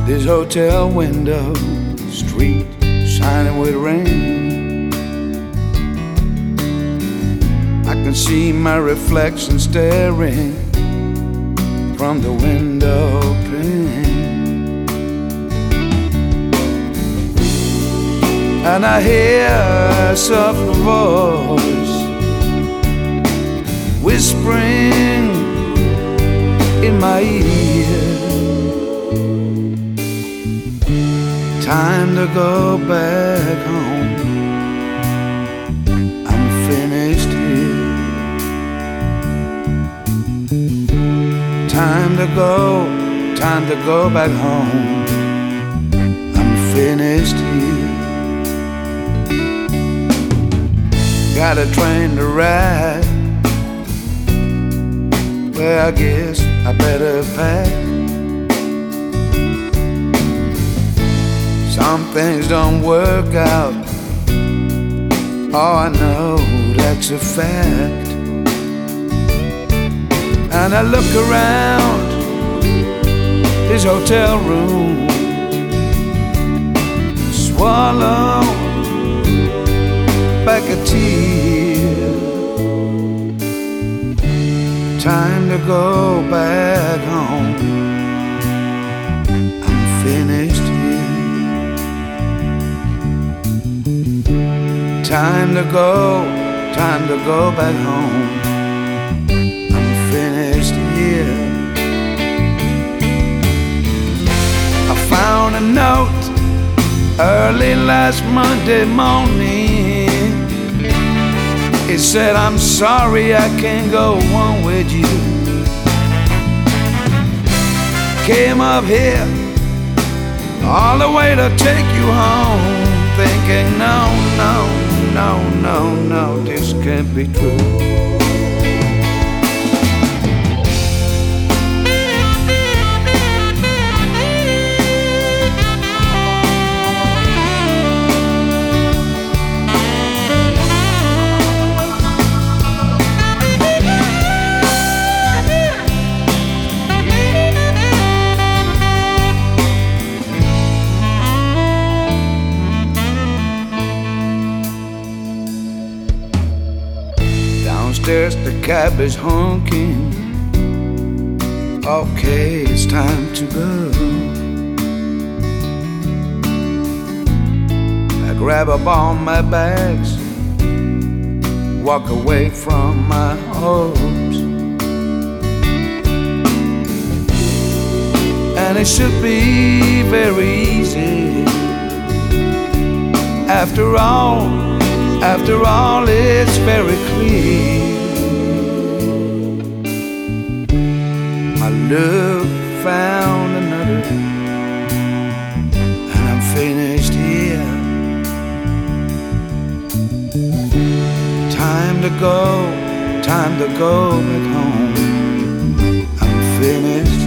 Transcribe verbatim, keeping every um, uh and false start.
This hotel window, street shining with rain. I can see my reflection staring from the window pane, and I hear a soft voice whispering in my ear, time to go back home. I'm finished here. Time to go, time to go back home. I'm finished here. Got a train to ride. Well, I guess I better pack. Some things don't work out. Oh, I know that's a fact. And I look around this hotel room, swallow back a tear. Time to go back home. I'm finished here. Time to go, time to go back home. I'm finished here. I found a note early last Monday morning. It said, I'm sorry I can't go on with you. Came up here all the way to take you home, thinking, no, no, no, no, no, this can't be true. Downstairs the cab is honking. Okay, it's time to go. I grab up all my bags, walk away from my hopes, and it should be very easy. After all, after all, it's very clear. My love found another, and I'm finished here. Time to go, time to go back home. I'm finished